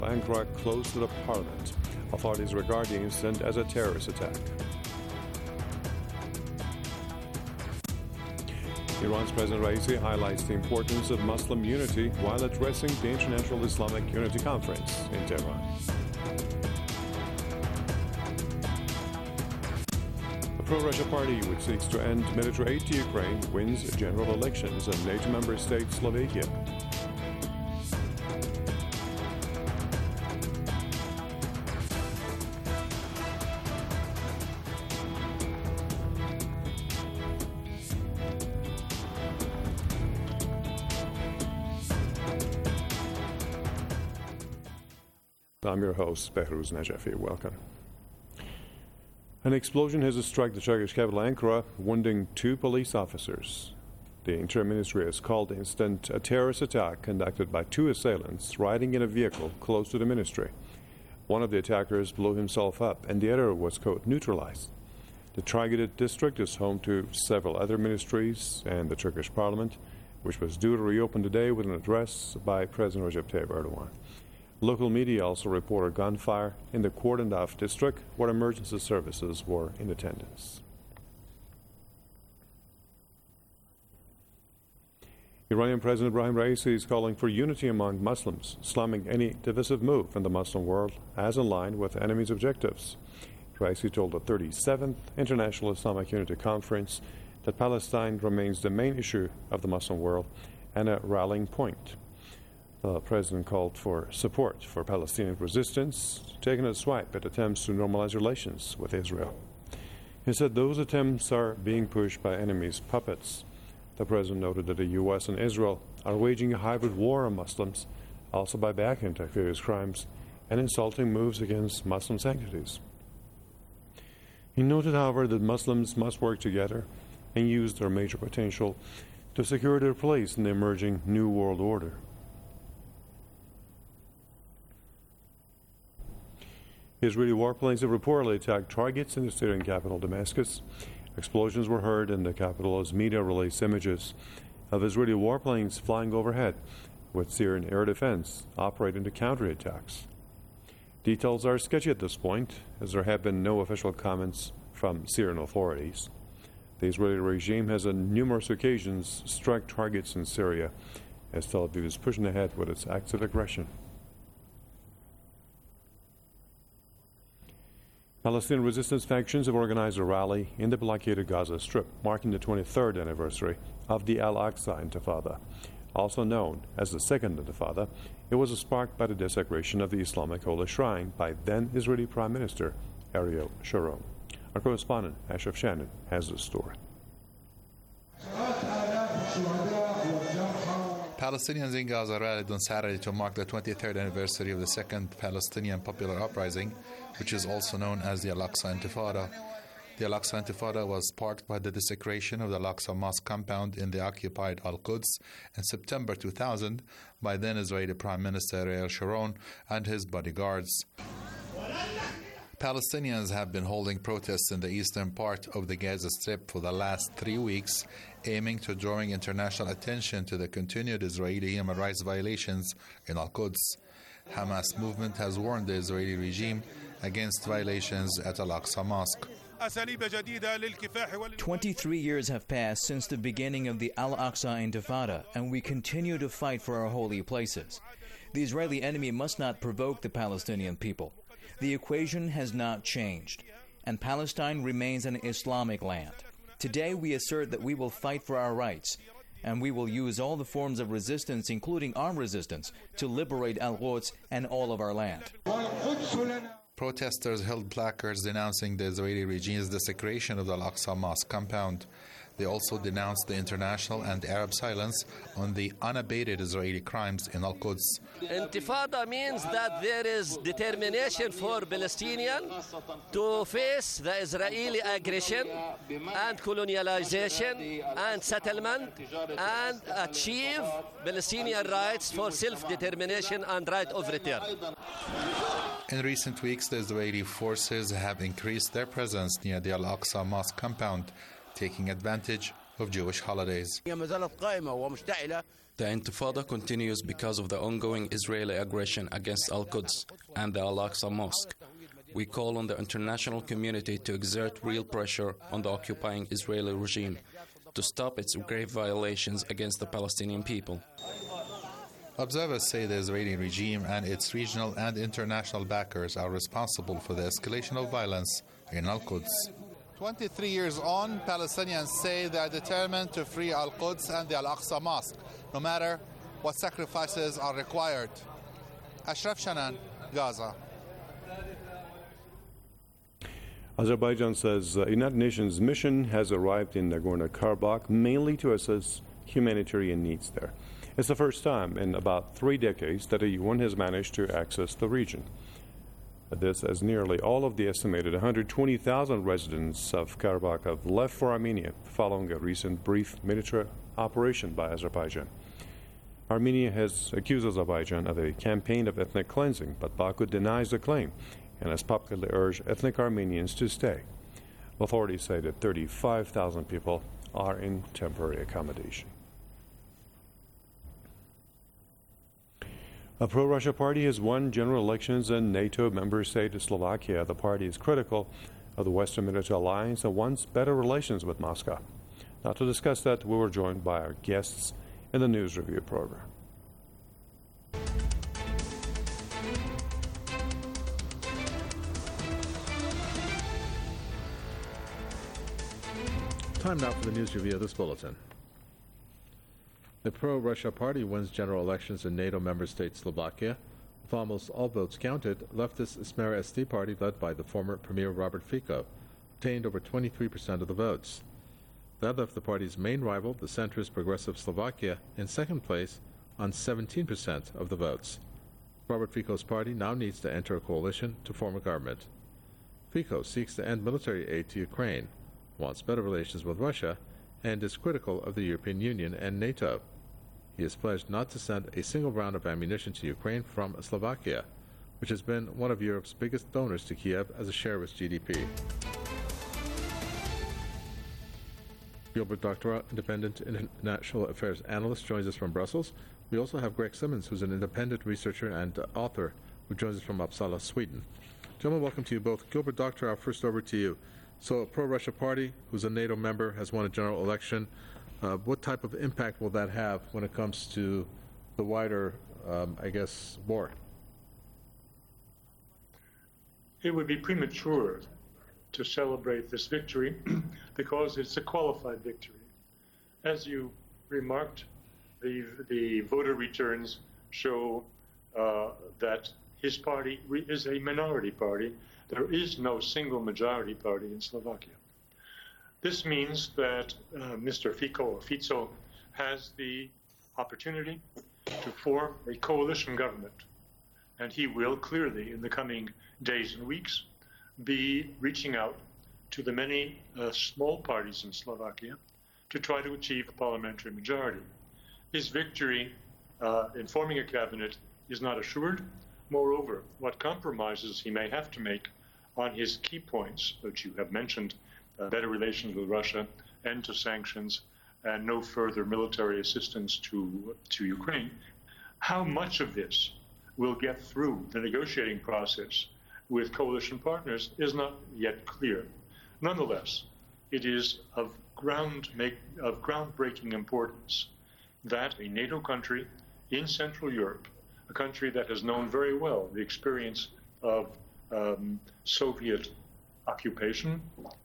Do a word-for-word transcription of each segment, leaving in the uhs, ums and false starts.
Ankara close to the parliament. Authorities regard the incident as a terrorist attack. Iran's President Raisi highlights the importance of Muslim unity while addressing the International Islamic Unity Conference in Tehran. The pro-Russia party, which seeks to end military aid to Ukraine, wins general elections in NATO member state Slovakia. I'm your host, Behruz Najafi. Welcome. An explosion has struck the Turkish capital Ankara, wounding two police officers. The Interior Ministry has called the incident a terrorist attack conducted by two assailants riding in a vehicle close to the ministry. One of the attackers blew himself up, and the other was, quote, neutralized. The targeted district is home to several other ministries and the Turkish parliament, which was due to reopen today with an address by President Recep Tayyip Erdogan. Local media also reported gunfire in the cordoned-off district where emergency services were in attendance. Iranian President Ibrahim Raisi is calling for unity among Muslims, slamming any divisive move in the Muslim world as in line with the enemy's objectives. Raisi told the thirty-seventh International Islamic Unity Conference that Palestine remains the main issue of the Muslim world and a rallying point. The president called for support for Palestinian resistance, taking a swipe at attempts to normalize relations with Israel. He said those attempts are being pushed by enemies' puppets. The president noted that the U S and Israel are waging a hybrid war on Muslims, also by backing Takfirist crimes and insulting moves against Muslim sanctities. He noted, however, that Muslims must work together and use their major potential to secure their place in the emerging New World Order. Israeli warplanes have reportedly attacked targets in the Syrian capital, Damascus. Explosions were heard in the capital as media released images of Israeli warplanes flying overhead, with Syrian air defense operating to counter attacks. Details are sketchy at this point, as there have been no official comments from Syrian authorities. The Israeli regime has on numerous occasions struck targets in Syria, as Tel Aviv is pushing ahead with its acts of aggression. Palestinian resistance factions have organized a rally in the blockaded Gaza Strip, marking the twenty-third anniversary of the Al-Aqsa Intifada. Also known as the Second Intifada, it was sparked by the desecration of the Islamic Holy Shrine by then-Israeli Prime Minister Ariel Sharon. Our correspondent, Ashraf Shannon, has this story. Palestinians in Gaza rallied on Saturday to mark the twenty-third anniversary of the Second Palestinian Popular Uprising, which is also known as the Al-Aqsa Intifada. The Al-Aqsa Intifada was sparked by the desecration of the Al-Aqsa Mosque compound in the occupied Al-Quds in September two thousand by then-Israeli Prime Minister Ariel Sharon and his bodyguards. Palestinians have been holding protests in the eastern part of the Gaza Strip for the last three weeks, aiming to drawing international attention to the continued Israeli human rights violations in Al-Quds. Hamas movement has warned the Israeli regime against violations at Al-Aqsa Mosque. twenty-three years have passed since the beginning of the Al-Aqsa Intifada, and we continue to fight for our holy places. The Israeli enemy must not provoke the Palestinian people. The equation has not changed, and Palestine remains an Islamic land. Today we assert that we will fight for our rights, and we will use all the forms of resistance, including armed resistance, to liberate Al-Quds and all of our land. Protesters held placards denouncing the Israeli regime's desecration of the Al-Aqsa Mosque compound. They also denounced the international and Arab silence on the unabated Israeli crimes in Al-Quds. Intifada means that there is determination for Palestinians to face the Israeli aggression and colonialization and settlement and achieve Palestinian rights for self-determination and right of return. In recent weeks, the Israeli forces have increased their presence near the Al-Aqsa Mosque compound, taking advantage of Jewish holidays. The Intifada continues because of the ongoing Israeli aggression against Al-Quds and the Al-Aqsa Mosque. We call on the international community to exert real pressure on the occupying Israeli regime to stop its grave violations against the Palestinian people. Observers say the Israeli regime and its regional and international backers are responsible for the escalation of violence in Al-Quds. twenty-three years on, Palestinians say they are determined to free Al-Quds and the Al-Aqsa Mosque, no matter what sacrifices are required. Ashraf Shanan, Gaza. Azerbaijan says the United Nations mission has arrived in Nagorno-Karabakh mainly to assess humanitarian needs there. It's the first time in about three decades that the U N has managed to access the region. This as nearly all of the estimated one hundred twenty thousand residents of Karabakh have left for Armenia following a recent brief military operation by Azerbaijan. Armenia has accused Azerbaijan of a campaign of ethnic cleansing, but Baku denies the claim and has publicly urged ethnic Armenians to stay. Authorities say that thirty-five thousand people are in temporary accommodation. A pro-Russia party has won general elections in NATO member state of Slovakia. The party is critical of the Western military alliance and wants better relations with Moscow. Now, to discuss that, we were joined by our guests in the News Review program. Time now for the news review of this bulletin. The pro-Russia party wins general elections in NATO member state Slovakia. With almost all votes counted, leftist Smer S D party, led by the former Premier Robert Fico, obtained over twenty-three percent of the votes. That left the party's main rival, the centrist Progressive Slovakia, in second place on seventeen percent of the votes. Robert Fico's party now needs to enter a coalition to form a government. Fico seeks to end military aid to Ukraine, wants better relations with Russia, and is critical of the European Union and NATO. He has pledged not to send a single round of ammunition to Ukraine from Slovakia, which has been one of Europe's biggest donors to Kiev as a share of its G D P. Gilbert Doctorow, independent international affairs analyst, joins us from Brussels. We also have Greg Simmons, who's an independent researcher and uh, author, who joins us from Uppsala, Sweden. Gentlemen, welcome to you both. Gilbert Doctorow, first over to you. So a pro-Russia party, who's a NATO member, has won a general election. Uh, what type of impact will that have when it comes to the wider, um, I guess, war? It would be premature to celebrate this victory because it's a qualified victory. As you remarked, the, the voter returns show uh, that his party is a minority party. There is no single majority party in Slovakia. This means that uh, Mister Fico or Fico has the opportunity to form a coalition government, and he will clearly, in the coming days and weeks, be reaching out to the many uh, small parties in Slovakia to try to achieve a parliamentary majority. His victory uh, in forming a cabinet is not assured. Moreover, what compromises he may have to make on his key points, which you have mentioned, uh, better relations with Russia, end to sanctions, and no further military assistance to, to Ukraine, how much of this will get through the negotiating process with coalition partners is not yet clear. Nonetheless, it is of, ground make, of groundbreaking importance that a NATO country in Central Europe, a country that has known very well the experience of um, Soviet occupation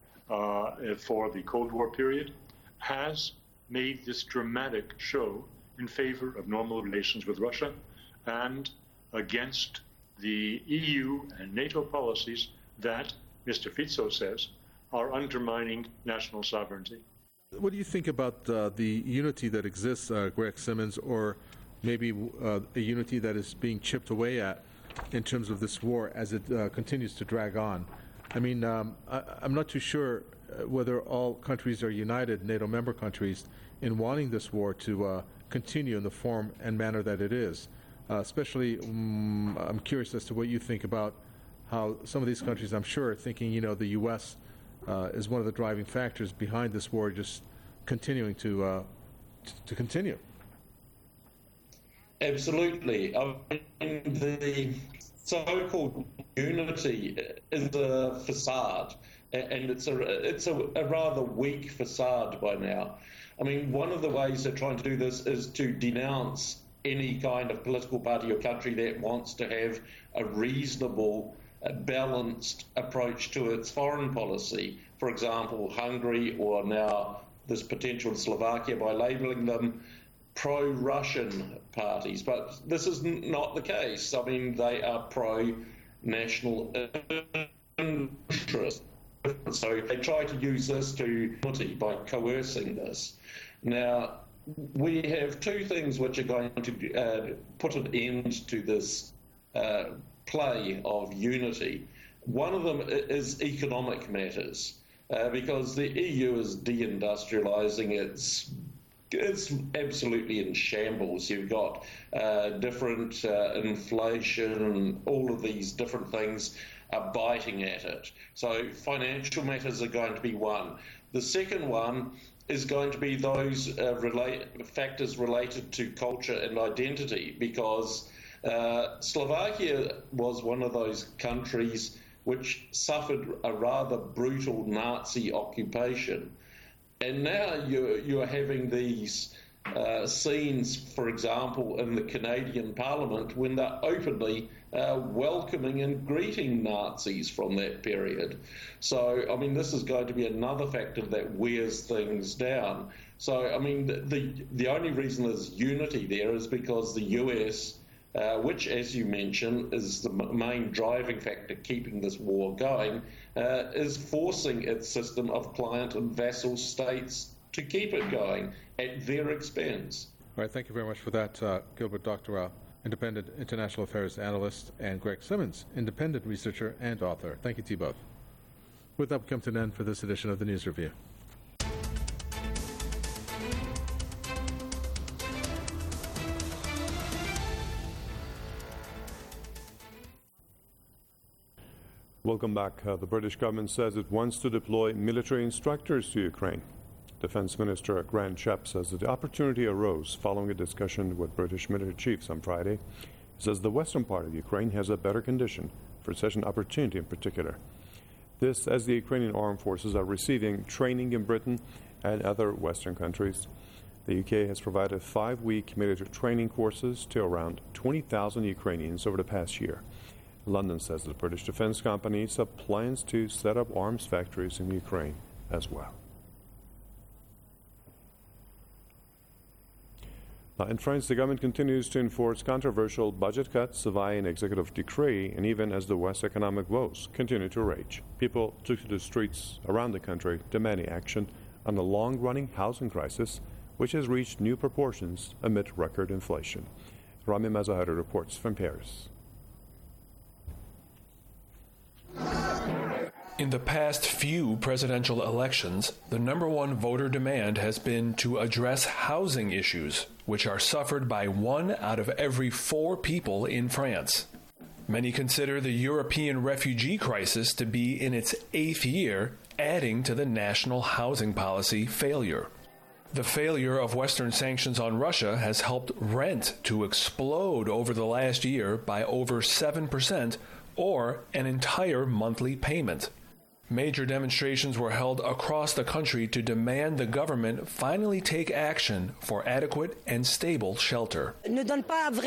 uh, for the Cold War period, has made this dramatic show in favor of normal relations with Russia and against the E U and NATO policies that, Mister Fico says, are undermining national sovereignty. What do you think about uh, the unity that exists, uh, Greg Simmons, or maybe uh, a unity that is being chipped away at in terms of this war as it uh, continues to drag on? I mean, um, I, I'm not too sure whether all countries are united, NATO member countries, in wanting this war to uh, continue in the form and manner that it is. Uh, especially, um, I'm curious as to what you think about how some of these countries, I'm sure, are thinking, you know, the U S uh, is one of the driving factors behind this war just continuing to uh, t- to continue. Absolutely. I mean, the so-called unity is a facade, and it's a it's a, a rather weak facade by now. I mean, one of the ways they're trying to do this is to denounce any kind of political party or country that wants to have a reasonable, uh, balanced approach to its foreign policy. For example, Hungary, or now this potential in Slovakia, by labelling them pro-Russian parties. But this is not the case. I mean, they are pro-national interest. So they try to use this to by coercing this. Now, we have two things which are going to uh, put an end to this uh, play of unity. One of them is economic matters, uh, because the E U is deindustrializing. It's It's absolutely in shambles. You've got uh, different uh, inflation, and all of these different things are biting at it. So financial matters are going to be one. The second one is going to be those uh, relate, factors related to culture and identity, because uh, Slovakia was one of those countries which suffered a rather brutal Nazi occupation. And now you're, you're having these uh, scenes, for example, in the Canadian Parliament, when they're openly uh, welcoming and greeting Nazis from that period. So, I mean, this is going to be another factor that wears things down. So, I mean, the, the, the only reason there's unity there is because the U S, uh, which, as you mentioned, is the main driving factor keeping this war going, uh, is forcing its system of client and vassal states to keep it going at their expense. All right, thank you very much for that, uh, Gilbert Doctorow, independent international affairs analyst, and Greg Simmons, independent researcher and author. Thank you to you both. With that, we come to an end for this edition of the News Review. Welcome back. Uh, the British government says it wants to deploy military instructors to Ukraine. Defense Minister Grant Shapps says that the opportunity arose following a discussion with British military chiefs on Friday. He says the western part of Ukraine has a better condition for such an opportunity in particular. This as the Ukrainian armed forces are receiving training in Britain and other Western countries. The U K has provided five-week military training courses to around twenty thousand Ukrainians over the past year. London says the British defense companies have plans to set up arms factories in Ukraine as well. Now, in France, the government continues to enforce controversial budget cuts via an executive decree, and even as the West's economic woes continue to rage, people took to the streets around the country demanding action on the long-running housing crisis, which has reached new proportions amid record inflation. Rami Mazahari reports from Paris. In the past few presidential elections, the number one voter demand has been to address housing issues, which are suffered by one out of every four people in France. Many consider the European refugee crisis to be in its eighth year, adding to the national housing policy failure. The failure of Western sanctions on Russia has helped rent to explode over the last year by over seven percent, or an entire monthly payment. Major demonstrations were held across the country to demand the government finally take action for adequate and stable shelter. The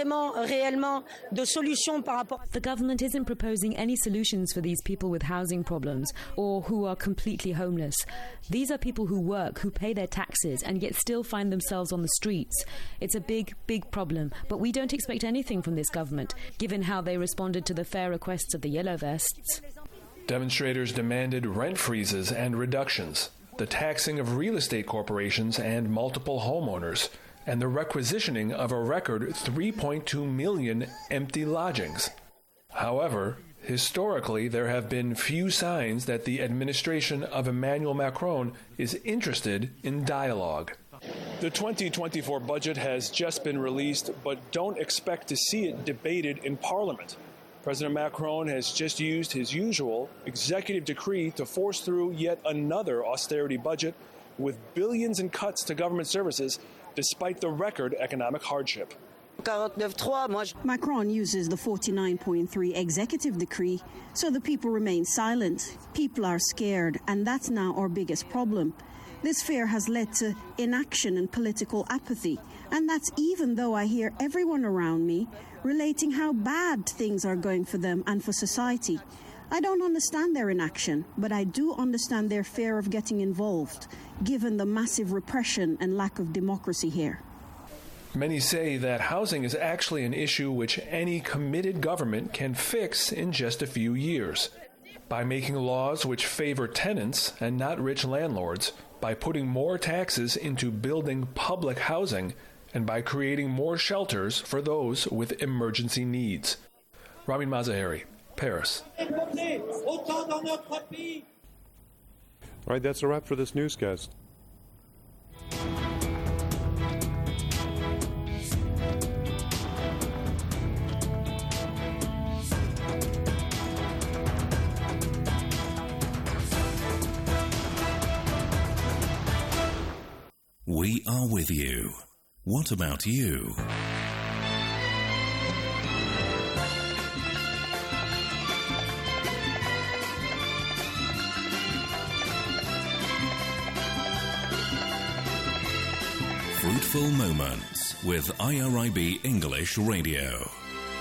government isn't proposing any solutions for these people with housing problems or who are completely homeless. These are people who work, who pay their taxes, and yet still find themselves on the streets. It's a big, big problem, but we don't expect anything from this government, given how they responded to the fair requests of the Yellow Vests. Demonstrators demanded rent freezes and reductions, the taxing of real estate corporations and multiple homeowners, and the requisitioning of a record three point two million empty lodgings. However, historically, there have been few signs that the administration of Emmanuel Macron is interested in dialogue. The twenty twenty-four budget has just been released, but don't expect to see it debated in Parliament. President Macron has just used his usual executive decree to force through yet another austerity budget with billions in cuts to government services despite the record economic hardship. Macron uses the forty-nine point three executive decree, so the people remain silent. People are scared, and that's now our biggest problem. This fear has led to inaction and political apathy, and that's even though I hear everyone around me relating how bad things are going for them and for society. I don't understand their inaction, but I do understand their fear of getting involved, given the massive repression and lack of democracy here. Many say that housing is actually an issue which any committed government can fix in just a few years. By making laws which favor tenants and not rich landlords, by putting more taxes into building public housing, and by creating more shelters for those with emergency needs. Ramin Mazaheri, Paris. All right, that's a wrap for this newscast. We are with you. What about you? Fruitful Moments with I R I B English Radio.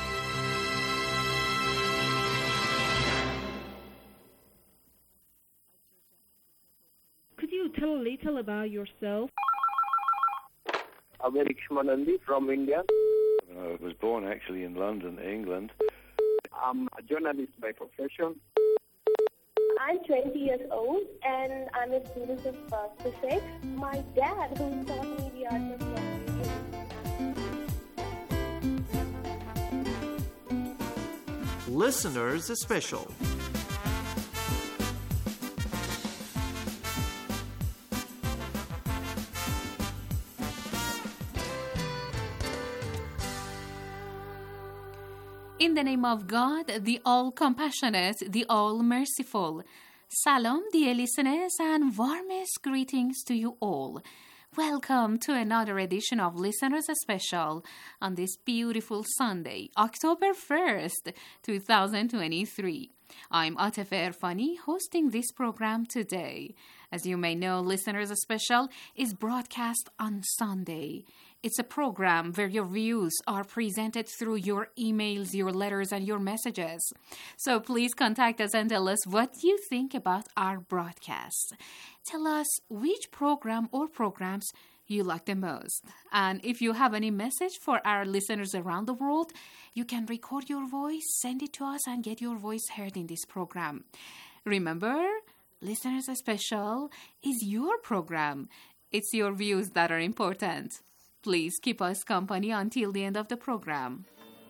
Could you tell a little about yourself? I'm Eric Shmanandi from India. I was born actually in London, England. I'm a journalist by profession. I'm twenty years old and I'm a student of uh, physics. My dad, who taught me the art of writing. Listeners Special. In the name of God, the all-compassionate, the all-merciful. Salam, dear listeners, and warmest greetings to you all. Welcome to another edition of Listeners Special on this beautiful Sunday, October first, twenty twenty-three. I'm Atif Erfani, hosting this program today. As you may know, Listeners Special is broadcast on Sunday. It's a program where your views are presented through your emails, your letters, and your messages. So please contact us and tell us what you think about our broadcasts. Tell us which program or programs you like the most. And if you have any message for our listeners around the world, you can record your voice, send it to us, and get your voice heard in this program. Remember, Listeners Special is your program. It's your views that are important. Please keep us company until the end of the program.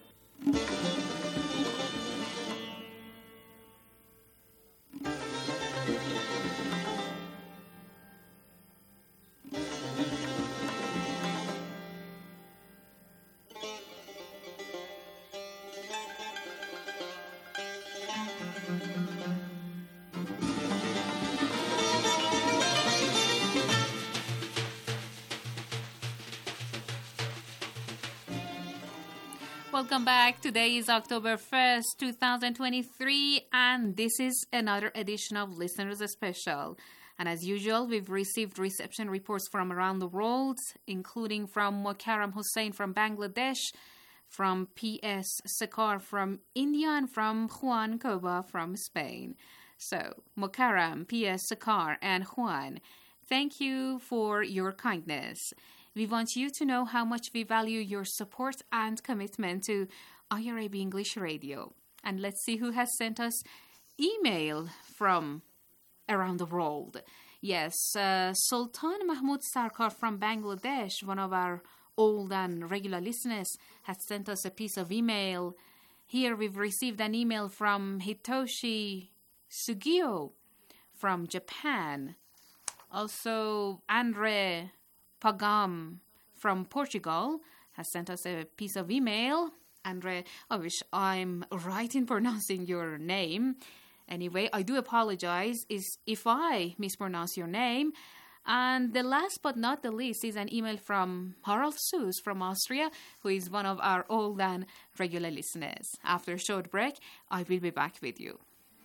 Welcome back. Today is October first, twenty twenty-three, and this is another edition of Listeners Special. And as usual, we've received reception reports from around the world, including from Mokaram Hussain from Bangladesh, from P S Sekar from India, and from Juan Coba from Spain. So, Mokaram, P S Sekar, and Juan, thank you for your kindness. We want you to know how much we value your support and commitment to I R I B English Radio. And let's see who has sent us email from around the world. Yes, uh, Sultan Mahmoud Sarkar from Bangladesh, one of our old and regular listeners, has sent us a piece of email. Here we've received an email from Hitoshi Sugio from Japan. Also, Andre Pagam from Portugal has sent us a piece of email. Andre, I wish I'm right in pronouncing your name. Anyway, I do apologize is if I mispronounce your name. And the last but not the least is an email from Harald Seuss from Austria, who is one of our old and regular listeners. After a short break, I will be back with you.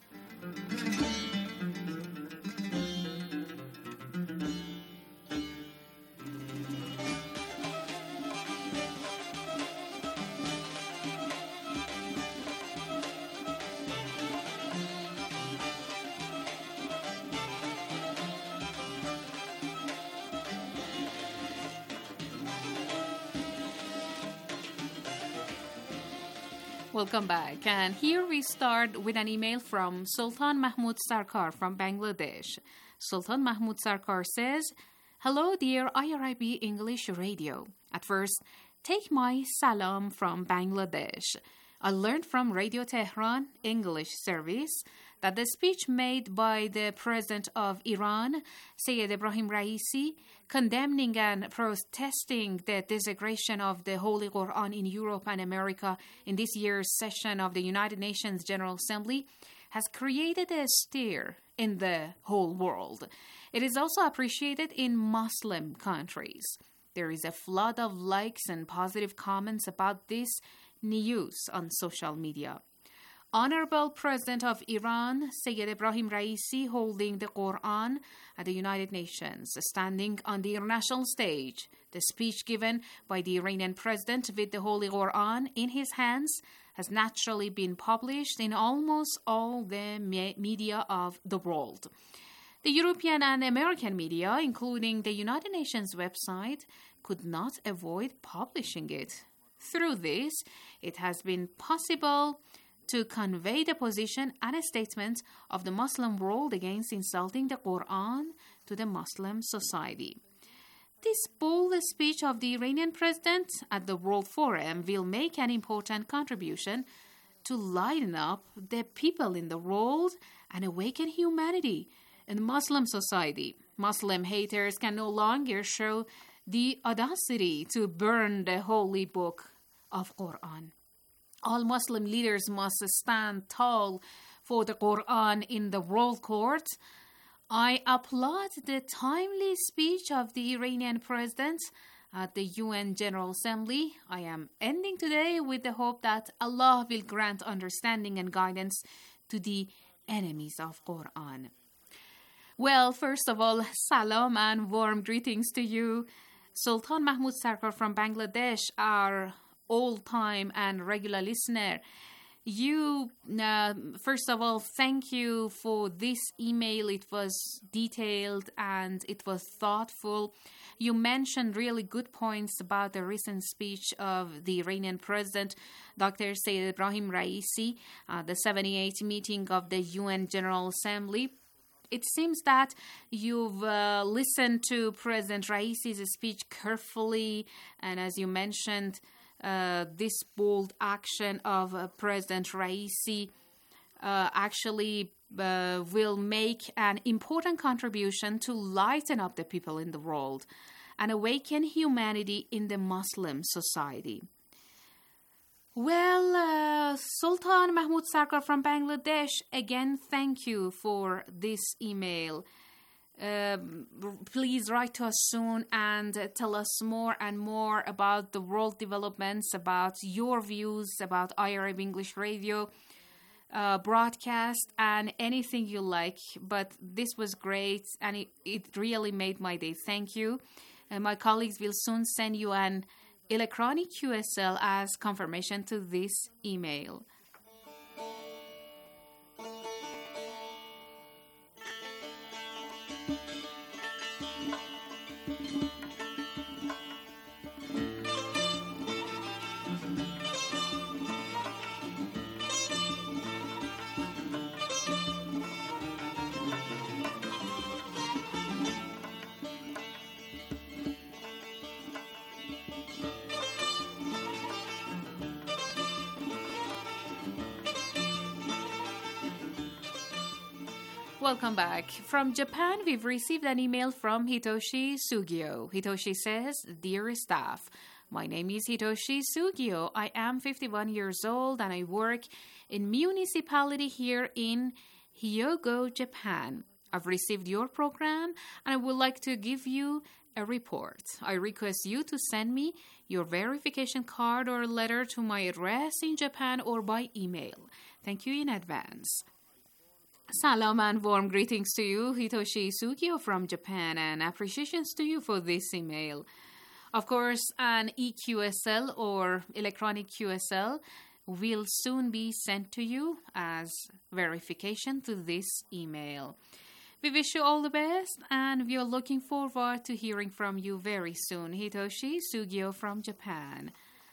Welcome back. And here we start with an email from Sultan Mahmoud Sarkar from Bangladesh. Sultan Mahmoud Sarkar says, "Hello, dear I R I B English Radio. At first, take my salam from Bangladesh. I learned from Radio Tehran English service that the speech made by the President of Iran, Sayyid Ibrahim Raisi, condemning and protesting the desecration of the Holy Quran in Europe and America in this year's session of the United Nations General Assembly has created a stir in the whole world. It is also appreciated in Muslim countries. There is a flood of likes and positive comments about this news on social media. Honorable President of Iran, Sayyid Ibrahim Raisi, holding the Quran at the United Nations, standing on the international stage, the speech given by the Iranian President with the Holy Quran in his hands has naturally been published in almost all the me- media of the world. The European and American media, including the United Nations website, could not avoid publishing it. Through this, it has been possible to convey the position and a statement of the Muslim world against insulting the Quran to the Muslim society. This bold speech of the Iranian president at the World Forum will make an important contribution to lighten up the people in the world and awaken humanity in Muslim society. Muslim haters can no longer show the audacity to burn the holy book of Quran. All Muslim leaders must stand tall for the Quran in the world court. I applaud the timely speech of the Iranian president at the U N General Assembly. I am ending today with the hope that Allah will grant understanding and guidance to the enemies of Quran. Well, first of all, salam and warm greetings to you, Sultan Mahmoud Sarkar from Bangladesh, our old-time and regular listener. You, uh, first of all, thank you for this email. It was detailed and it was thoughtful. You mentioned really good points about the recent speech of the Iranian President, Doctor Sayyid Ibrahim Raisi, uh, the seventy-eighth meeting of the U N General Assembly. It seems that you've uh, listened to President Raisi's speech carefully, and as you mentioned, Uh, this bold action of uh, President Raisi uh, actually uh, will make an important contribution to lighten up the people in the world and awaken humanity in the Muslim society. Well, uh, Sultan Mahmoud Sarkar from Bangladesh, again, thank you for this email. Uh, please write to us soon and tell us more and more about the world developments, about your views about I R I B English Radio uh, broadcast, and anything you like. But this was great, and it, it really made my day. Thank you. And my colleagues will soon send you an electronic Q S L as confirmation to this email. Welcome back. From Japan, we've received an email from Hitoshi Sugio. Hitoshi says, "Dear staff, my name is Hitoshi Sugio. I am fifty-one years old and I work in municipality here in Hyogo, Japan. I've received your program and I would like to give you a report. I request you to send me your verification card or letter to my address in Japan or by email. Thank you in advance. Salam and warm greetings to you, Hitoshi Sugio from Japan, and appreciations to you for this email. Of course, an E Q S L or electronic Q S L will soon be sent to you as verification to this email. We wish you all the best, and we are looking forward to hearing from you very soon. Hitoshi Sugio from Japan.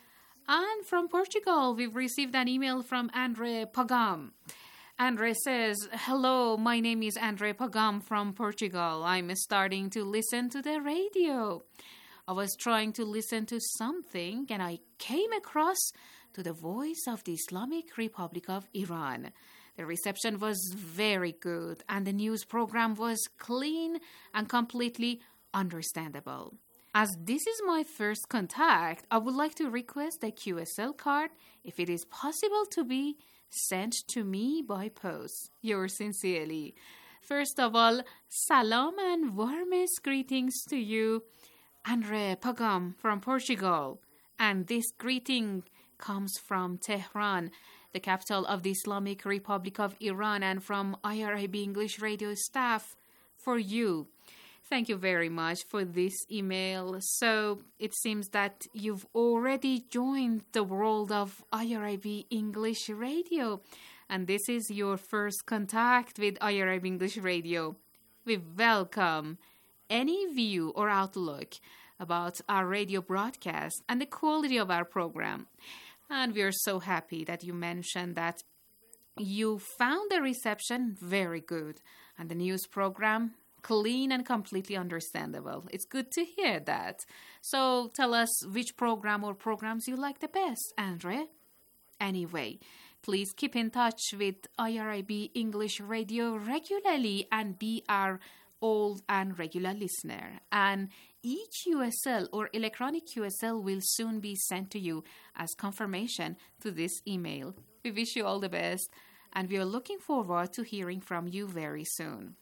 And from Portugal, we've received an email from Andre Pagam. Andre says, hello, my name is Andre Pagam from Portugal. I'm starting to listen to the radio. I was trying to listen to something, and I came across to the voice of the Islamic Republic of Iran. The reception was very good, and the news program was clean and completely understandable. As this is my first contact, I would like to request a Q S L card, if it is possible to be sent to me by post. Yours sincerely. First of all, salam and warmest greetings to you, Andre Pagam from Portugal. And this greeting comes from Tehran, the capital of the Islamic Republic of Iran, and from I R I B English Radio staff for you. Thank you very much for this email. So it seems that you've already joined the world of I R I B English Radio, and this is your first contact with I R I B English Radio. We welcome any view or outlook about our radio broadcast and the quality of our program. And we are so happy that you mentioned that you found the reception very good and the news program clean and completely understandable. It's good to hear that. So tell us which program or programs you like the best, Andre. Anyway, please keep in touch with I R I B English Radio regularly and be our old and regular listener. And E Q S L or electronic Q S L will soon be sent to you as confirmation to this email. We wish you all the best, and we are looking forward to hearing from you very soon.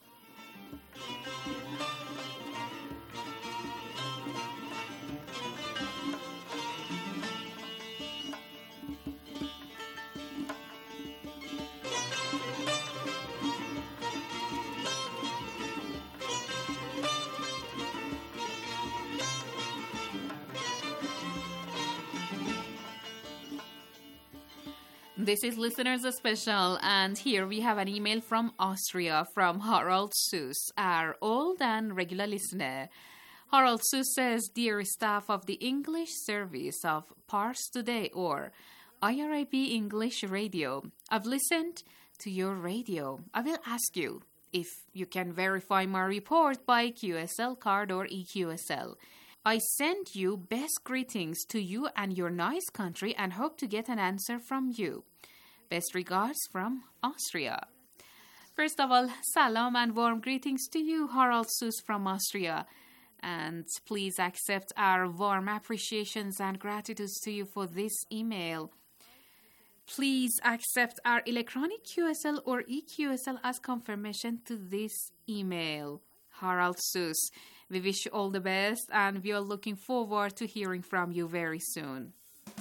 This is Listeners Special, and here we have an email from Austria from Harald Süß, our old and regular listener. Harald Süß says, Dear staff of the English service of Pars Today or I R I B English Radio, I've listened to your radio. I will ask you if you can verify my report by Q S L card or E Q S L. I send you best greetings to you and your nice country and hope to get an answer from you. Best regards from Austria. First of all, salam and warm greetings to you, Harald Süß from Austria. And please accept our warm appreciations and gratitudes to you for this email. Please accept our electronic Q S L or E Q S L as confirmation to this email. Harald Süß. We wish you all the best, and we are looking forward to hearing from you very soon.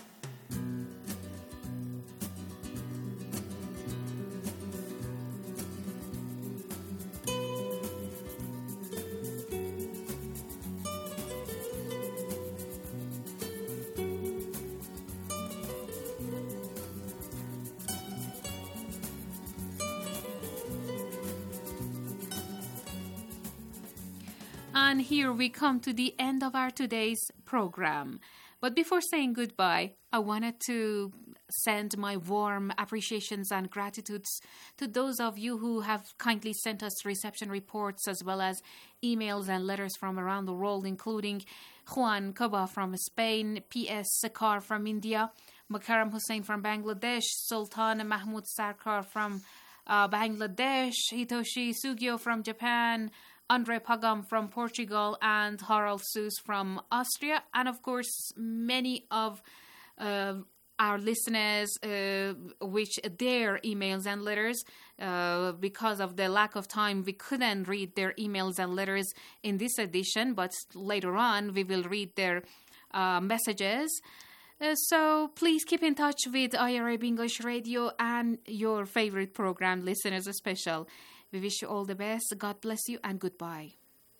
And here we come to the end of our today's program. But before saying goodbye, I wanted to send my warm appreciations and gratitudes to those of you who have kindly sent us reception reports as well as emails and letters from around the world, including Juan Kaba from Spain, P S Sakar from India, Makaram Hussain from Bangladesh, Sultan Mahmoud Sarkar from uh, Bangladesh, Hitoshi Sugio from Japan, Andre Pagam from Portugal, and Harald Süß from Austria, and of course many of uh, our listeners, uh, which their emails and letters, uh, because of the lack of time, we couldn't read their emails and letters in this edition, but later on we will read their uh, messages. Uh, so please keep in touch with I R I B English Radio and your favorite program, Listeners Special. We wish you all the best. God bless you and goodbye.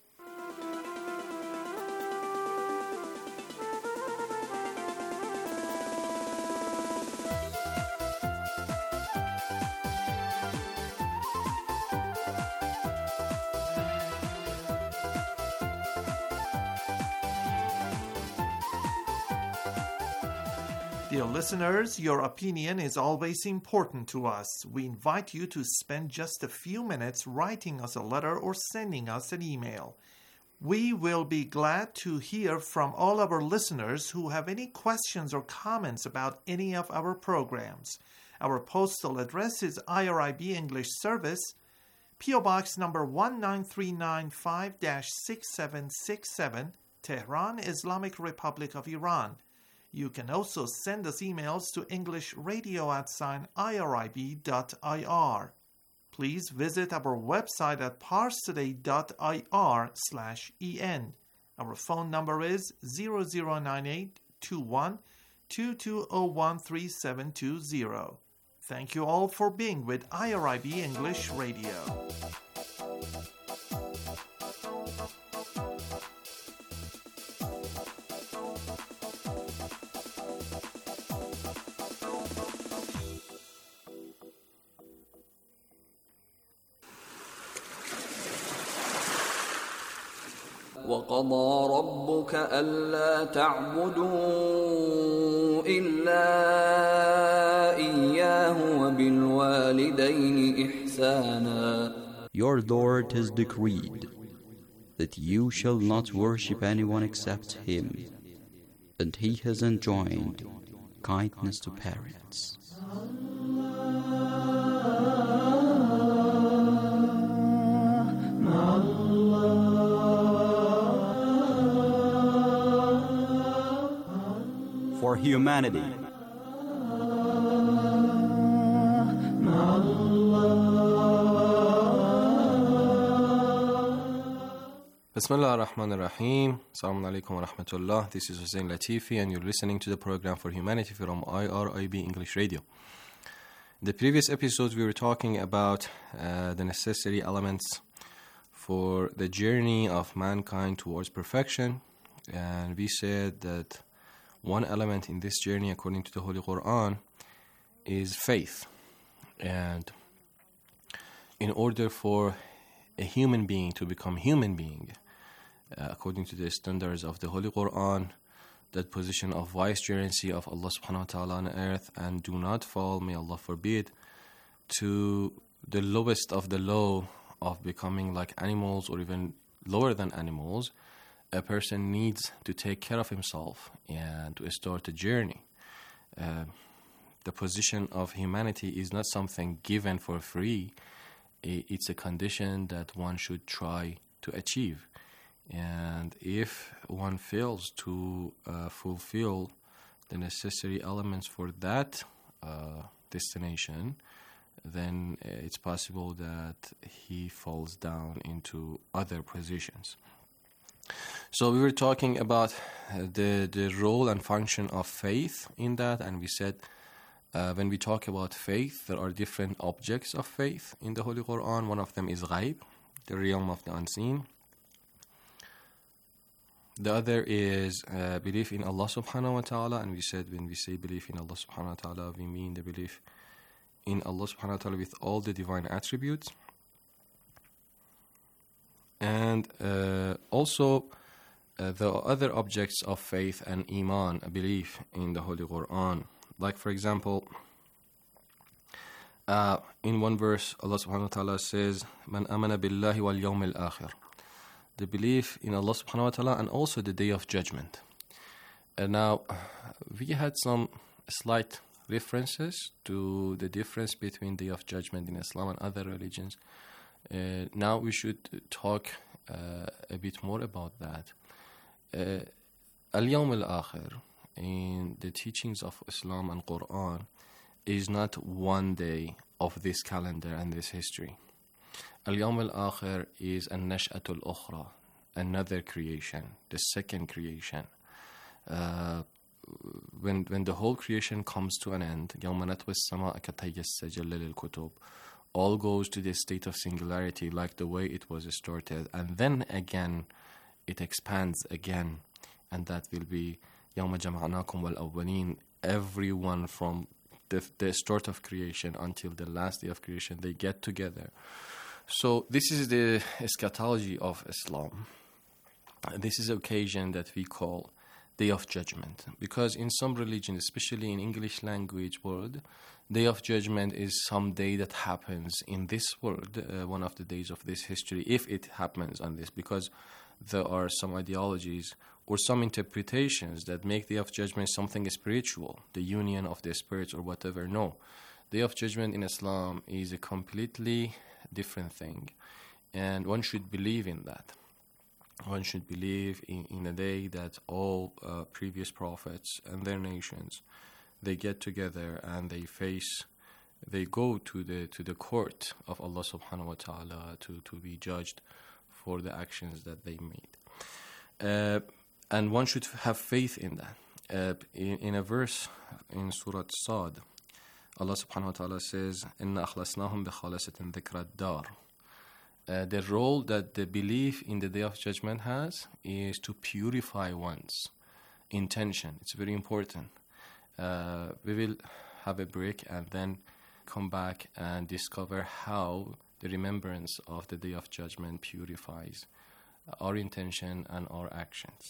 Dear listeners, your opinion is always important to us. We invite you to spend just a few minutes writing us a letter or sending us an email. We will be glad to hear from all our listeners who have any questions or comments about any of our programs. Our postal address is I R I B English Service, P O Box number one nine three nine five dash six seven six seven, Tehran, Islamic Republic of Iran. You can also send us emails to englishradio at sign irib dot I R. Please visit our website at parstoday dot I R slash en. Our phone number is zero zero nine eight two one two two zero one three seven two zero. Thank you all for being with I R I B English Radio. وقضى ربك ألا تعبدوا إلا إياه وبالوالدين إحسانا. Your Lord has decreed that you shall not worship anyone except Him, and He has enjoined kindness to parents. For humanity. Bismillah ar-Rahman ar-Rahim. Assalamu alaikum wa rahmatullah. This is Hussein Latifi and you're listening to the program for humanity from I R I B English Radio. In the previous episode we were talking about uh, the necessary elements for the journey of mankind towards perfection, and we said that one element in this journey, according to the Holy Quran, is faith. And in order for a human being to become human being, uh, according to the standards of the Holy Quran, that position of vicegerency of Allah subhanahu wa ta'ala on earth, and do not fall, may Allah forbid, to the lowest of the low of becoming like animals or even lower than animals, a person needs to take care of himself and to start a journey. Uh, the position of humanity is not something given for free. It's a condition that one should try to achieve. And if one fails to uh, fulfill the necessary elements for that uh, destination, then it's possible that he falls down into other positions. So we were talking about uh, the the role and function of faith in that, and we said uh, when we talk about faith, there are different objects of faith in the Holy Quran. One of them is ghaib, the realm of the unseen. The other is uh, belief in Allah subhanahu wa ta'ala, and we said when we say belief in Allah subhanahu wa ta'ala, we mean the belief in Allah subhanahu wa ta'ala with all the divine attributes. And uh, also uh, the other objects of faith and iman, a belief in the Holy Quran. Like for example, uh, in one verse, Allah subhanahu wa ta'ala says, Man amana billahi wal yawm al-akhir. The belief in Allah subhanahu wa ta'ala and also the Day of Judgment. And now, we had some slight references to the difference between Day of Judgment in Islam and other religions. Uh, now we should talk uh, a bit more about that. Uh, Al-Yawm al-Akhir in the teachings of Islam and Quran is not one day of this calendar and this history. Al-Yawm al-Akhir is an-Nash'atul Ukhra, another creation, the second creation. Uh, when when the whole creation comes to an end, يَوْمَ نَطْوِي السَّمَاءَ كَطَيِّ السَّجِلِ لِلْكُتُبِ, all goes to the state of singularity like the way it was started, and then again it expands again, and that will be يَوْمَ جَمَعْنَاكُمْ وَالْأَوَّلِينَ. Everyone from the, the start of creation until the last day of creation, they get together. So this is the eschatology of Islam. This is an occasion that we call Day of Judgment, because in some religions, especially in English language world, Day of Judgment is some day that happens in this world, uh, one of the days of this history, if it happens on this, because there are some ideologies or some interpretations that make Day of Judgment something spiritual, the union of the spirits or whatever. No, Day of Judgment in Islam is a completely different thing, and one should believe in that. One should believe in, in a day that all uh, previous prophets and their nations, they get together and they face, they go to the to the court of Allah subhanahu wa ta'ala to, to be judged for the actions that they made. Uh, and one should have faith in that. Uh, in, in a verse in Surah Sad, Allah subhanahu wa ta'ala says, إِنَّا أَخْلَصْنَاهُمْ بِخَالَصَةٍ ذِكْرَ الدَّارِ. Uh, the role that the belief in the Day of Judgment has is to purify one's intention. It's very important. Uh, we will have a break and then come back and discover how the remembrance of the Day of Judgment purifies our intention and our actions.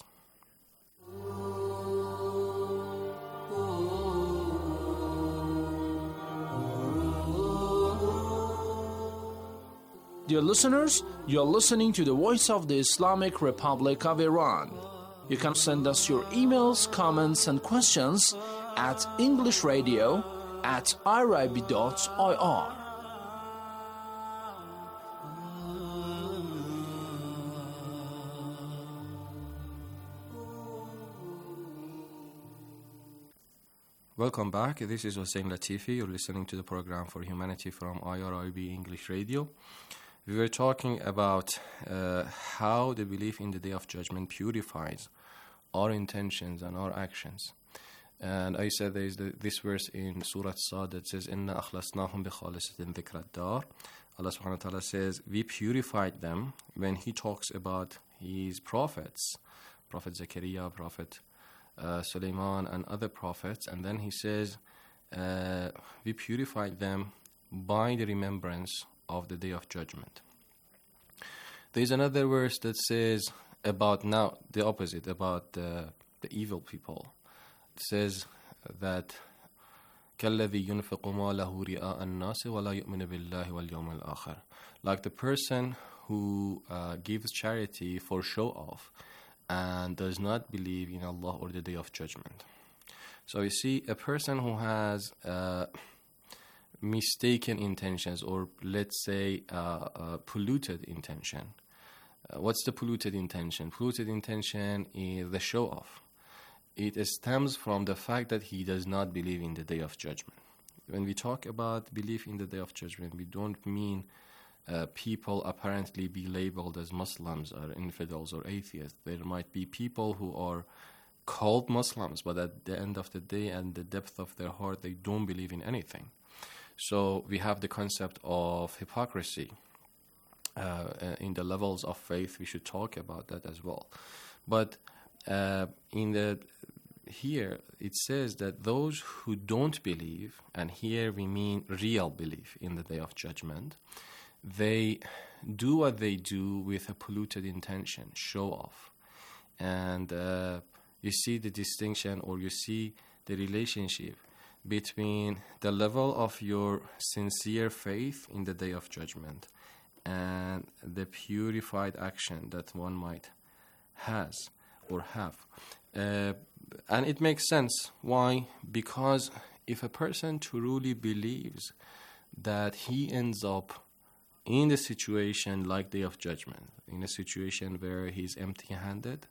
Dear listeners, you're listening to the Voice of the Islamic Republic of Iran. You can send us your emails, comments, and questions at englishradio at irib dot I R. Welcome back. This is Hussein Latifi. You're listening to the program for humanity from I R I B English Radio. We were talking about uh, how the belief in the Day of Judgment purifies our intentions and our actions. And I said there is the, this verse in Surah Sad that says, إِنَّا أَخْلَصْنَاهُمْ بِخَالِصَةٍ ذِكْرَ الدَّارِ. Allah subhanahu wa ta'ala says, we purified them when He talks about His prophets, Prophet Zechariah, Prophet uh, Sulaiman, and other prophets. And then He says, uh, we purified them by the remembrance of the Day of Judgment. There is another verse that says about now the opposite, about uh, the evil people. It says that كَالَّذِي يُنْفِقُ مَالَهُ رِئَاءَ النَّاسِ وَلَا يُؤْمِنُ بِاللَّهِ وَالْيَوْمِ الْآخِرِ. Like the person who uh, gives charity for show off and does not believe in Allah or the Day of Judgment. So you see, a person who has uh, mistaken intentions, or let's say uh, uh, polluted intention. Uh, what's the polluted intention? Polluted intention is the show off. It stems from the fact that he does not believe in the Day of Judgment. When we talk about belief in the Day of Judgment, we don't mean uh, people apparently be labeled as Muslims or infidels or atheists. There might be people who are called Muslims, but at the end of the day and the depth of their heart, they don't believe in anything. So we have the concept of hypocrisy. Uh, in the levels of faith, we should talk about that as well. But uh, in the here, it says that those who don't believe, and here we mean real belief in the Day of Judgment, they do what they do with a polluted intention, show off. And uh, you see the distinction, or you see the relationship between the level of your sincere faith in the Day of Judgment and the purified action that one might has or have. Uh, and it makes sense. Why? Because if a person truly believes that he ends up in the situation like Day of Judgment, in a situation where he's empty-handed,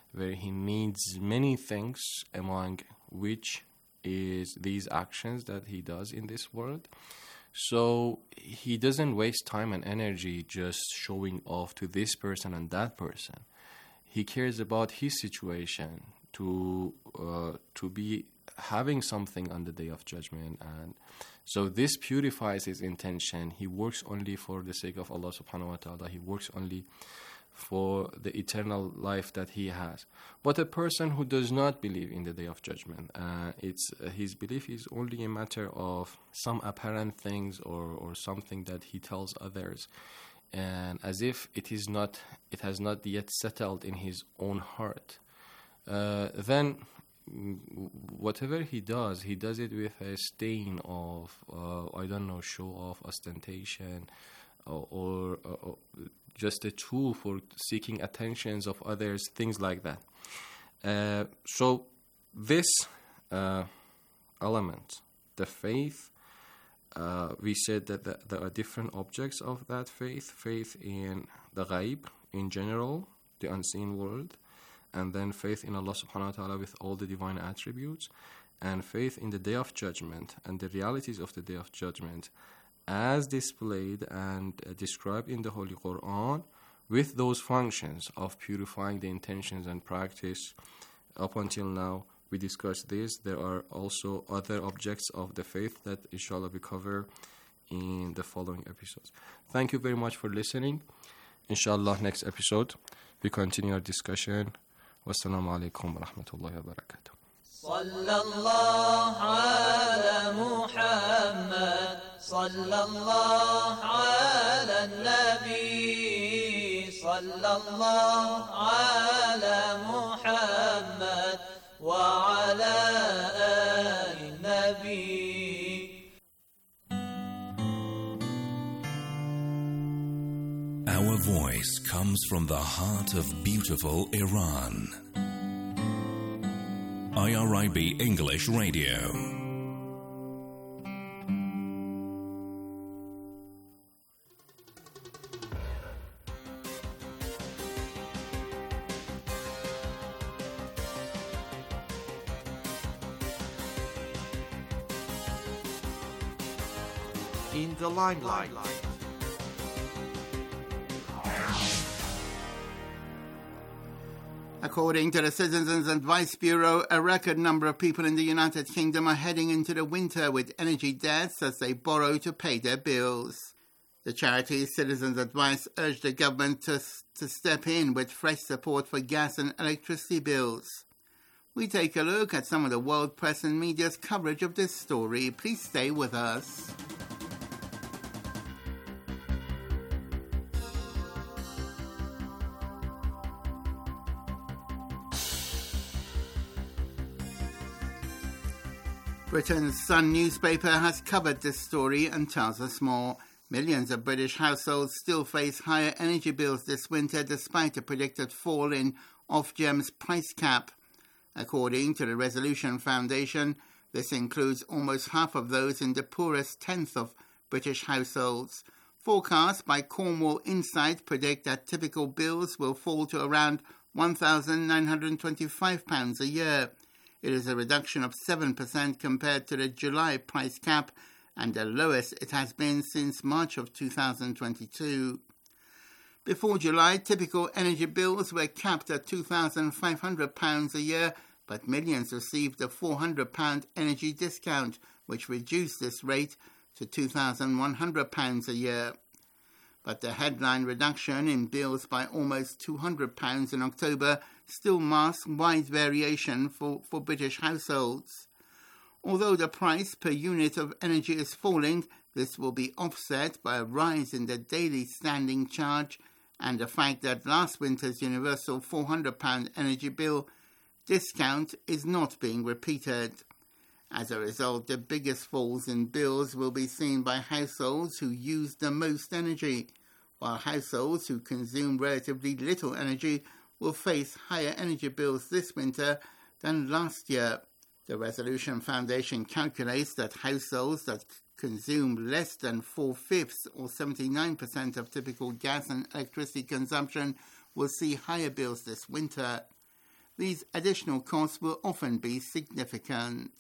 where he needs many things, among which is these actions that he does in this world. So he doesn't waste time and energy just showing off to this person and that person. He cares about his situation to uh, to be having something on the Day of Judgment, and so this purifies his intention. He works only for the sake of Allah subhanahu wa ta'ala. He works only for the eternal life that he has. But a person who does not believe in the Day of Judgment, uh, it's uh, his belief is only a matter of some apparent things or, or something that he tells others, and as if it is not, it has not yet settled in his own heart. Uh, then whatever he does, he does it with a stain of, uh, I don't know, show off, ostentation, or, or, or just a tool for seeking attentions of others, things like that. Uh, so this uh, element, the faith, uh, we said that the, there are different objects of that faith. Faith in the ghaib in general, the unseen world, and then faith in Allah subhanahu wa ta'ala with all the divine attributes, and faith in the Day of Judgment and the realities of the Day of Judgment as displayed and uh, described in the Holy Quran, with those functions of purifying the intentions and practice. Up until now, we discussed this. There are also other objects of the faith that inshallah we cover in the following episodes. Thank you very much for listening. Inshallah, next episode, we continue our discussion. Wassalamu alaikum wa rahmatullahi wa barakatuh. صلى الله على محمد صلى الله على النبي صلى الله على محمد وعلى آل النبي. Our voice comes from the heart of beautiful Iran. I R I B English Radio. In the limelight. According to the Citizens Advice Bureau, a record number of people in the United Kingdom are heading into the winter with energy debts as they borrow to pay their bills. The charity Citizens Advice urged the government to, to step in with fresh support for gas and electricity bills. We take a look at some of the world press and media's coverage of this story. Please stay with us. Britain's Sun newspaper has covered this story and tells us more. Millions of British households still face higher energy bills this winter despite a predicted fall in Ofgem's price cap. According to the Resolution Foundation, this includes almost half of those in the poorest tenth of British households. Forecasts by Cornwall Insight predict that typical bills will fall to around one thousand nine hundred twenty-five pounds a year. It is a reduction of seven percent compared to the July price cap and the lowest it has been since March of two thousand twenty-two. Before July, typical energy bills were capped at two thousand five hundred pounds a year, but millions received a four hundred pounds energy discount, which reduced this rate to two thousand one hundred pounds a year. But the headline reduction in bills by almost two hundred pounds in October still masks wide variation for, for British households. Although the price per unit of energy is falling, this will be offset by a rise in the daily standing charge and the fact that last winter's universal four hundred pounds energy bill discount is not being repeated. As a result, the biggest falls in bills will be seen by households who use the most energy, while households who consume relatively little energy will face higher energy bills this winter than last year. The Resolution Foundation calculates that households that consume less than four-fifths or seventy-nine percent of typical gas and electricity consumption will see higher bills this winter. these additional costs will often be significant.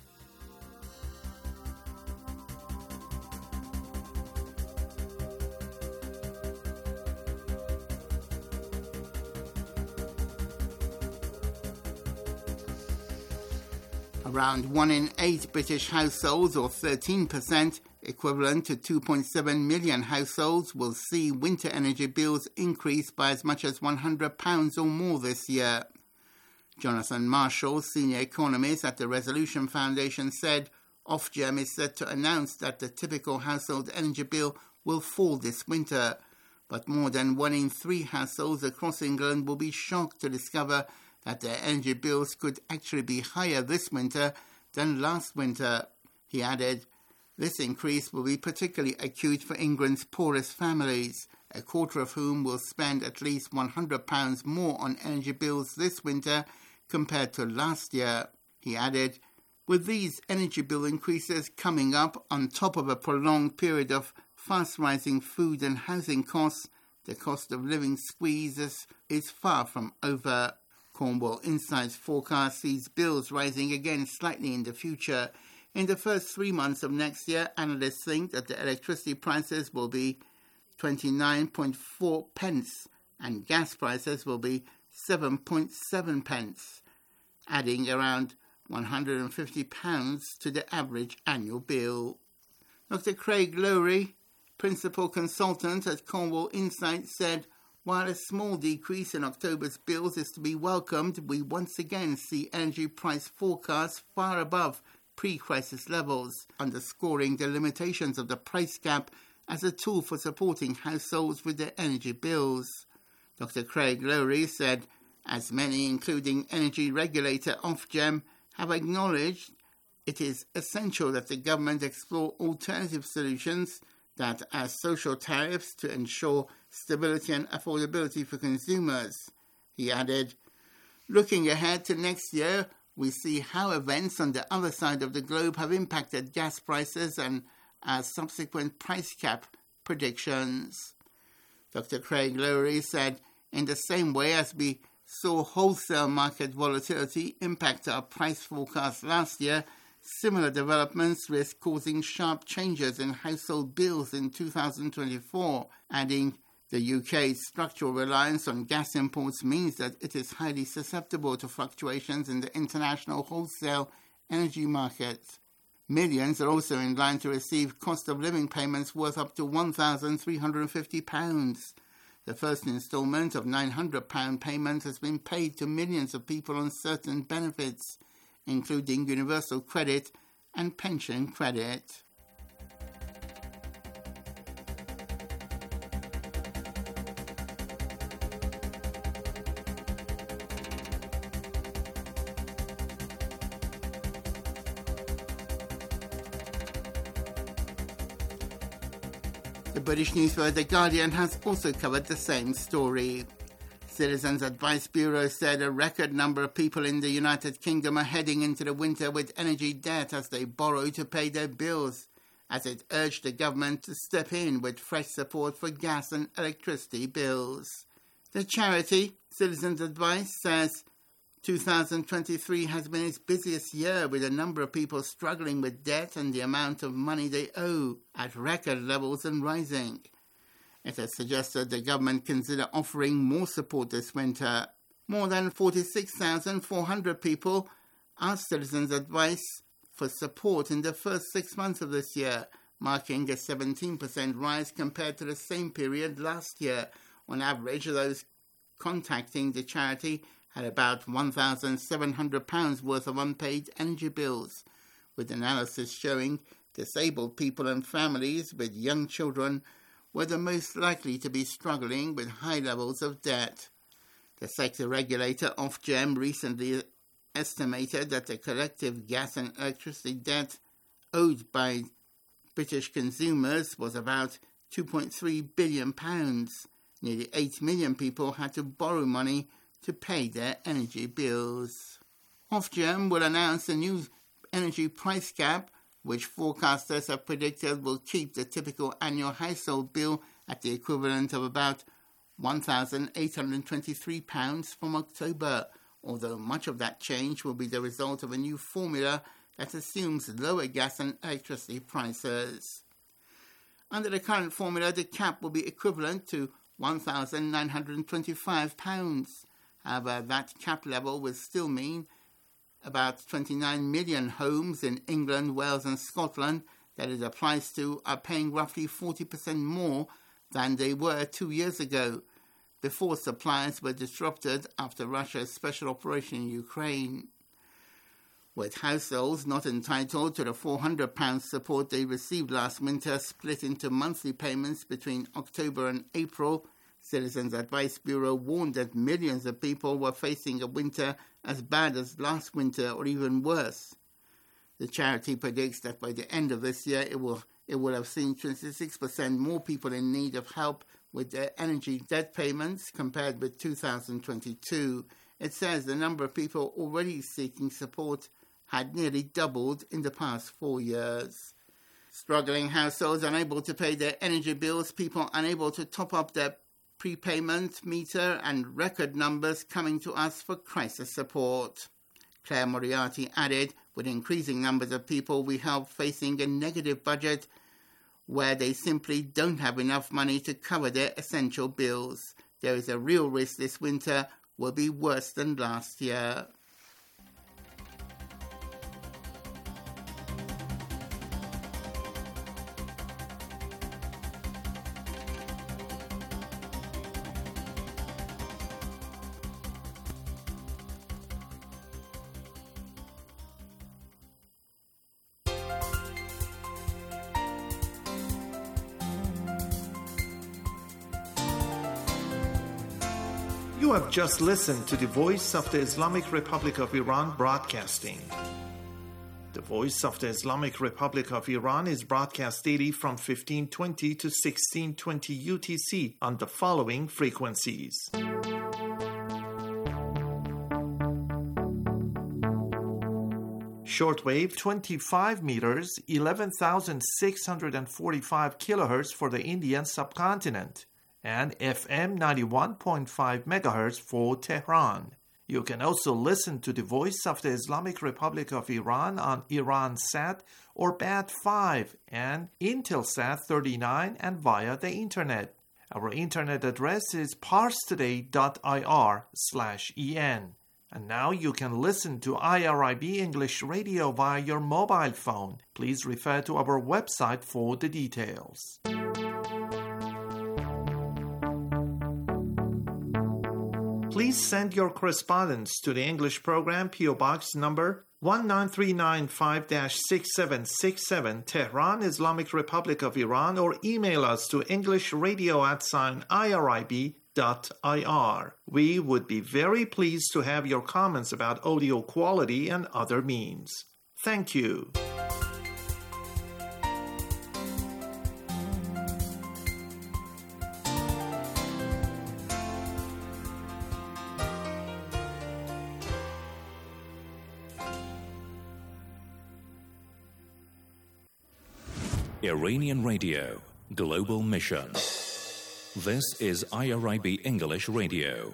Around one in eight British households, or thirteen percent, equivalent to two point seven million households, will see winter energy bills increase by as much as one hundred pounds or more this year. Jonathan Marshall, senior economist at the Resolution Foundation, said Ofgem is set to announce that the typical household energy bill will fall this winter, but more than one in three households across England will be shocked to discover that their energy bills could actually be higher this winter than last winter. He added, this increase will be particularly acute for England's poorest families, a quarter of whom will spend at least one hundred pounds more on energy bills this winter compared to last year. He added, with these energy bill increases coming up on top of a prolonged period of fast-rising food and housing costs, the cost of living squeeze is, is far from over. Cornwall Insight's forecast sees bills rising again slightly in the future. In the first three months of next year, analysts think that the electricity prices will be twenty-nine point four pence and gas prices will be seven point seven pence, adding around one hundred fifty pounds to the average annual bill. Doctor Craig Lowry, principal consultant at Cornwall Insight, said, while a small decrease in October's bills is to be welcomed, we once again see energy price forecasts far above pre-crisis levels, underscoring the limitations of the price cap as a tool for supporting households with their energy bills. Doctor Craig Lowry said, as many, including energy regulator Ofgem, have acknowledged, it is essential that the government explore alternative solutions that are social tariffs to ensure stability and affordability for consumers. He added, looking ahead to next year, we see how events on the other side of the globe have impacted gas prices and our subsequent price cap predictions. Doctor Craig Lowry said, in the same way as we saw wholesale market volatility impact our price forecast last year, similar developments risk causing sharp changes in household bills in two thousand twenty-four, adding, the U K's structural reliance on gas imports means that it is highly susceptible to fluctuations in the international wholesale energy market. Millions are also in line to receive cost of living payments worth up to one thousand three hundred fifty pounds. The first instalment of nine hundred pounds payment has been paid to millions of people on certain benefits, including universal credit and pension credit. The British newspaper The Guardian has also covered the same story. Citizens Advice Bureau said a record number of people in the United Kingdom are heading into the winter with energy debt as they borrow to pay their bills, as it urged the government to step in with fresh support for gas and electricity bills. The charity, Citizens Advice, says two thousand twenty-three has been its busiest year, with a number of people struggling with debt and the amount of money they owe at record levels and rising. It has suggested the government consider offering more support this winter. More than forty-six thousand four hundred people asked Citizens Advice for support in the first six months of this year, marking a seventeen percent rise compared to the same period last year. On average, those contacting the charity had about one thousand seven hundred pounds worth of unpaid energy bills, with analysis showing disabled people and families with young children were the most likely to be struggling with high levels of debt. The sector regulator Ofgem recently estimated that the collective gas and electricity debt owed by British consumers was about two point three billion pounds. Nearly eight million people had to borrow money to pay their energy bills. Ofgem will announce a new energy price cap, which forecasters have predicted will keep the typical annual household bill at the equivalent of about one thousand eight hundred twenty-three pounds from October, although much of that change will be the result of a new formula that assumes lower gas and electricity prices. Under the current formula, the cap will be equivalent to one thousand nine hundred twenty-five pounds. However, that cap level will still mean about twenty-nine million homes in England, Wales and Scotland that it applies to are paying roughly forty percent more than they were two years ago, before supplies were disrupted after Russia's special operation in Ukraine. With households not entitled to the four hundred pounds support they received last winter split into monthly payments between October and April, Citizens Advice Bureau warned that millions of people were facing a winter as bad as last winter or even worse. The charity predicts that by the end of this year it will it will have seen twenty-six percent more people in need of help with their energy debt payments compared with two thousand twenty-two. It says the number of people already seeking support had nearly doubled in the past four years. Struggling households unable to pay their energy bills, people unable to top up their prepayment meter, and record numbers coming to us for crisis support. Claire Moriarty added, with increasing numbers of people we help facing a negative budget where they simply don't have enough money to cover their essential bills. There is a real risk this winter will be worse than last year. You have just listened to the Voice of the Islamic Republic of Iran broadcasting. The Voice of the Islamic Republic of Iran is broadcast daily from fifteen twenty to sixteen twenty U T C on the following frequencies. Shortwave twenty-five meters, eleven thousand six hundred forty-five kilohertz for the Indian subcontinent, and F M ninety-one point five megahertz for Tehran. You can also listen to the Voice of the Islamic Republic of Iran on Iransat or B A T five and Intelsat thirty-nine and via the internet. Our internet address is parstoday.ir slash en. And now you can listen to I R I B English Radio via your mobile phone. Please refer to our website for the details. Please send your correspondence to the English program, P O Box number one nine three nine five dash six seven six seven, Tehran, Islamic Republic of Iran, or email us to englishradio at sign irib dot ir. We would be very pleased to have your comments about audio quality and other means. Thank you. Iranian Radio, Global Mission. This is I R I B English Radio.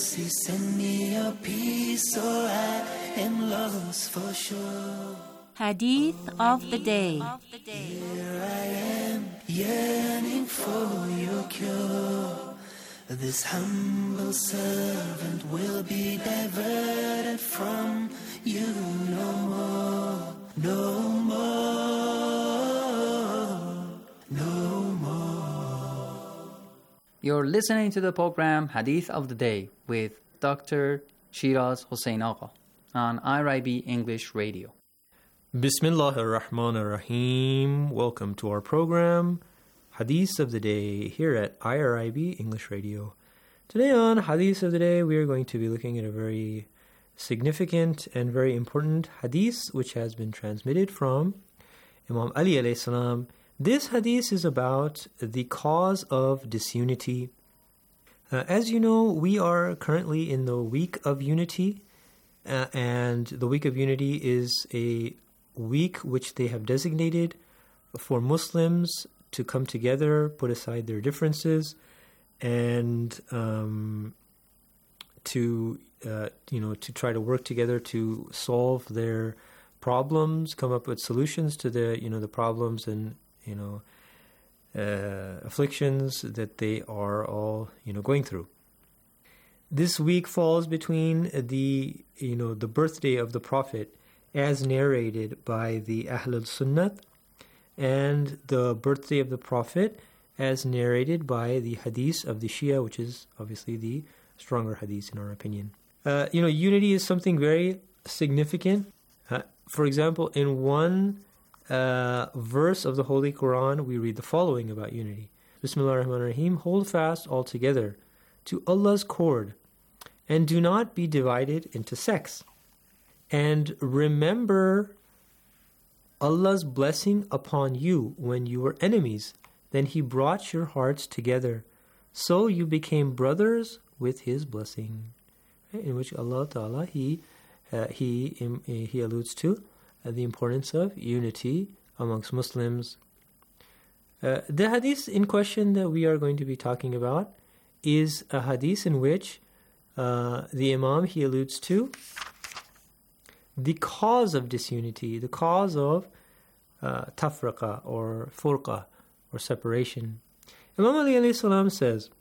mercy, send me your peace, or I am lost for sure. Hadith of the Day. Here I am, yearning for your cure. This humble servant will be diverted from you no more, no more, no more. You're listening to the program Hadith of the Day with Doctor Shiraz Hossein Agha on I R I B English Radio. Bismillah ar-Rahman ar-Rahim. Welcome to our program, Hadith of the Day, here at I R I B English Radio. Today on Hadith of the Day, we are going to be looking at a very significant and very important hadith which has been transmitted from Imam Ali alayhi salam. This hadith is about the cause of disunity. Uh, as you know, we are currently in the Week of Unity, uh, and the Week of Unity is a week which they have designated for Muslims to come together, put aside their differences, and um, to uh, you know to try to work together to solve their problems, come up with solutions to the you know the problems and you know uh, afflictions that they are all you know going through. This week falls between the you know the birthday of the Prophet, as narrated by the Ahlul Sunnah, and the birthday of the Prophet as narrated by the Hadith of the Shia, which is obviously the stronger Hadith in our opinion. Uh, you know, unity is something very significant. Uh, for example, in one uh, verse of the Holy Quran, we read the following about unity. Bismillah ar-Rahman ar-Rahim, hold fast altogether to Allah's cord, and do not be divided into sects. And remember Allah's blessing upon you when you were enemies. Then He brought your hearts together. So you became brothers with His blessing. Right? In which Allah Ta'ala, He, uh, he, um, he alludes to uh, the importance of unity amongst Muslims. Uh, the hadith in question that we are going to be talking about is a hadith in which uh, the Imam, he alludes to the cause of disunity, the cause of uh, tafraqa or furqa or separation. Imam Ali alayhi salam says,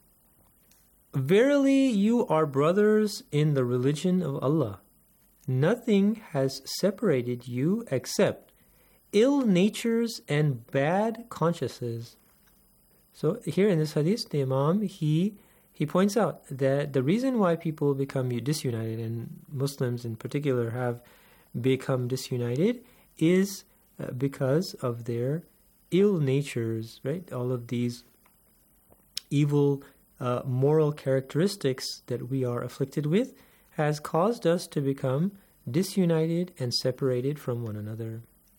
verily you are brothers in the religion of Allah. Nothing has separated you except ill natures and bad consciences. So here in this hadith, the Imam, he He points out that the reason why people become disunited, and Muslims in particular have become disunited, is uh, because of their ill natures, right? All of these evil uh, moral characteristics that we are afflicted with has caused us to become disunited and separated from one another.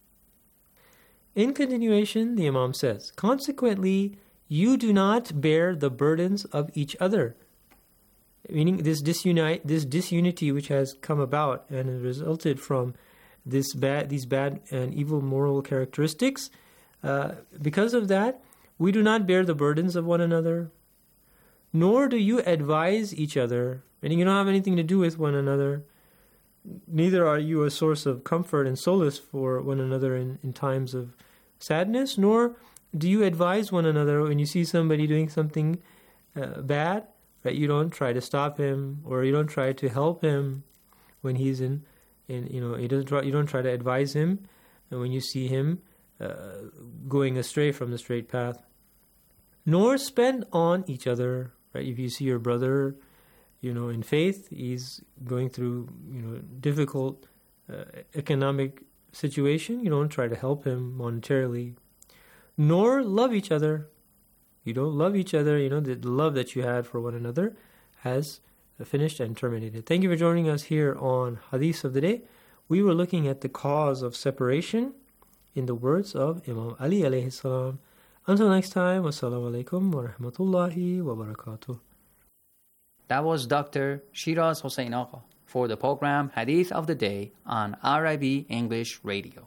In continuation, the Imam says, consequently, you do not bear the burdens of each other. Meaning this disunite, this disunity which has come about and resulted from this bad, these bad and evil moral characteristics. Uh, because of that, we do not bear the burdens of one another, nor do you advise each other. Meaning you don't have anything to do with one another. Neither are you a source of comfort and solace for one another in, in times of sadness, nor do you advise one another when you see somebody doing something uh, bad, right? You don't try to stop him, or you don't try to help him when he's in, in you know, he doesn't try, you don't try to advise him, and when you see him uh, going astray from the straight path. Nor spend on each other, right? If you see your brother, you know, in faith, he's going through, you know, difficult uh, economic situation, you don't try to help him monetarily. Nor love each other. You don't love each other. You know, the love that you had for one another has finished and terminated. Thank you for joining us here on Hadith of the Day. We were looking at the cause of separation in the words of Imam Ali alayhi salam. Until next time, wassalamu alaikum wa rahmatullahi wa barakatuh. That was Doctor Shiraz Hossein Agha for the program Hadith of the Day on I R I B English Radio.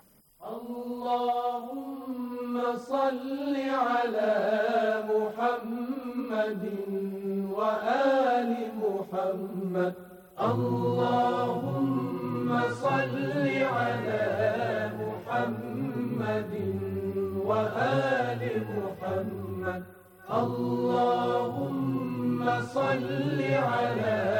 اللهم صل على محمد محمد وآل محمد اللهم صل على محمد وآل محمد اللهم صل على